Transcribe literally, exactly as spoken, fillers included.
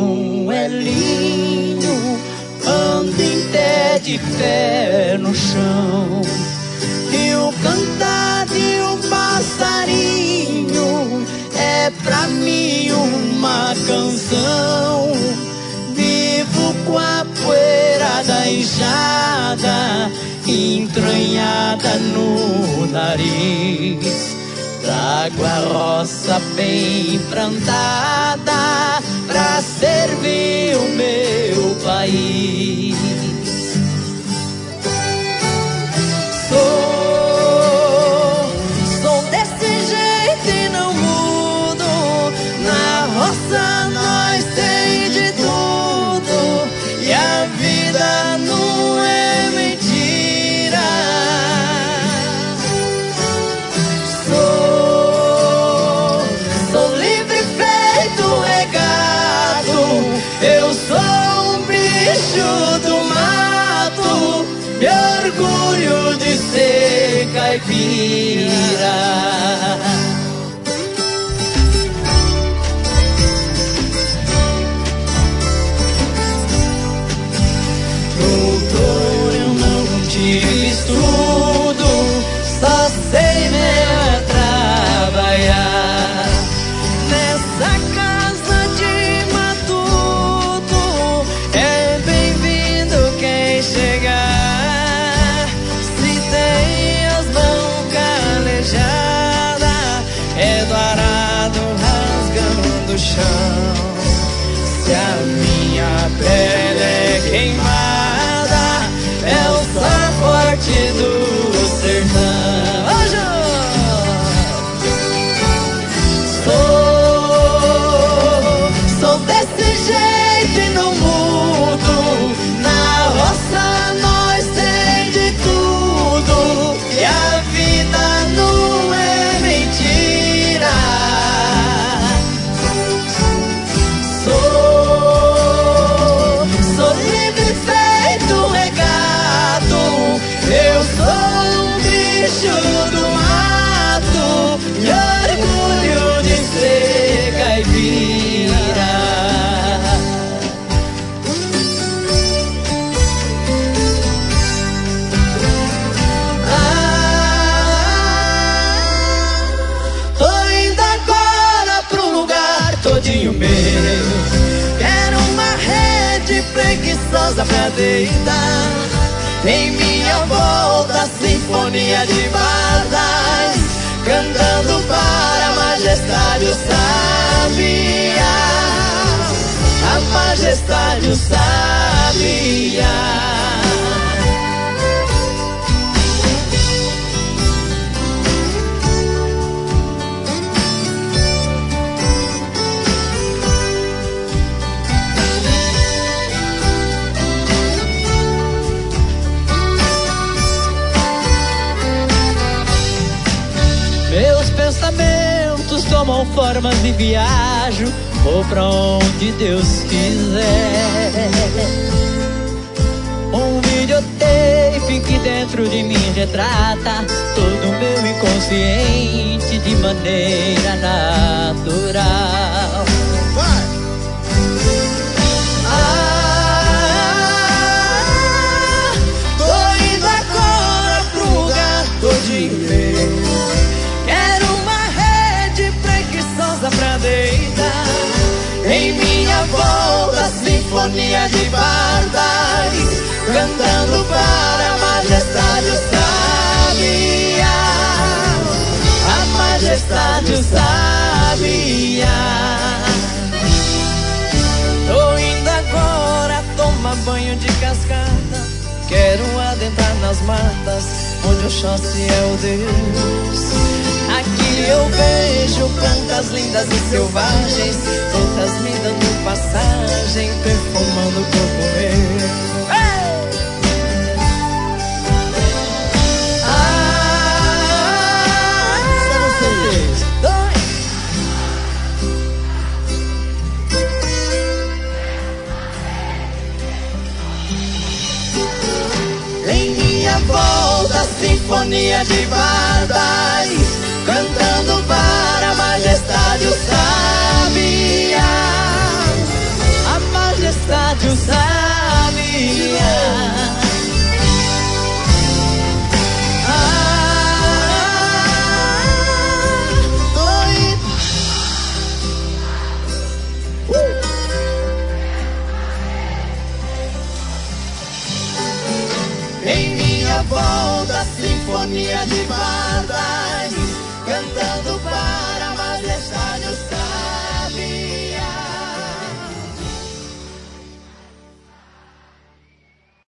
num elinho, ando em pé de pé no chão. E o cantar de um passarinho é pra mim uma canção. Vivo com a poeira da enxada entranhada no nariz. Trago a roça bem plantada pra servir o meu país. Sou, sou desse jeito e não mudo. Na roça nós tem de tudo e a vida não é mentira. Sou, sou livre feito regado. Eu sou um bicho do mato, me orgulho de ser caipira. Doutor, eu não tive estudo, só sei mesmo trabalhar. Nessa casa de matuto é bem-vindo quem chegar. Se tem as mãos calejadas, é do arado rasgando o chão. Se a minha pele é queimada, é o sabor do sertão. Ô, Jô! Sou, sou desse jeito e não mudo. Na roça nós tem de tudo e a vida não é mentira. Sou, sou livre feito regado. Eu sou um bicho do mato, me orgulho de ser caipira. Ah, tô indo agora pro lugar todinho meu. Quero uma rede preguiçosa pra deitar. Em minha volta, sinfonia de pardais, cantando para a majestade o sabiá. A majestade o sabiá. Meus pensamentos tomam formas e viajo, vou pra onde Deus quiser. Um videotape que dentro de mim retrata todo o meu inconsciente de maneira natural. Ah, tô indo agora pro lugar todinho meu. Quero uma rede preguiçosa pra deitar. Em minha volta, sinfonia de pardais, cantando para a majestade o sabiá. A majestade o sabiá. Tô indo agora tomar banho de cascata. Quero adentrar nas matas, onde o Oxóssi é o Deus. Aqui eu vejo plantas lindas e selvagens, outras me dando passagem, perfumando o corpo meu. Hey! Ah, dois. Em minha volta, sinfonia de pardais, cantando para a majestade o sabiá. A mania de falar.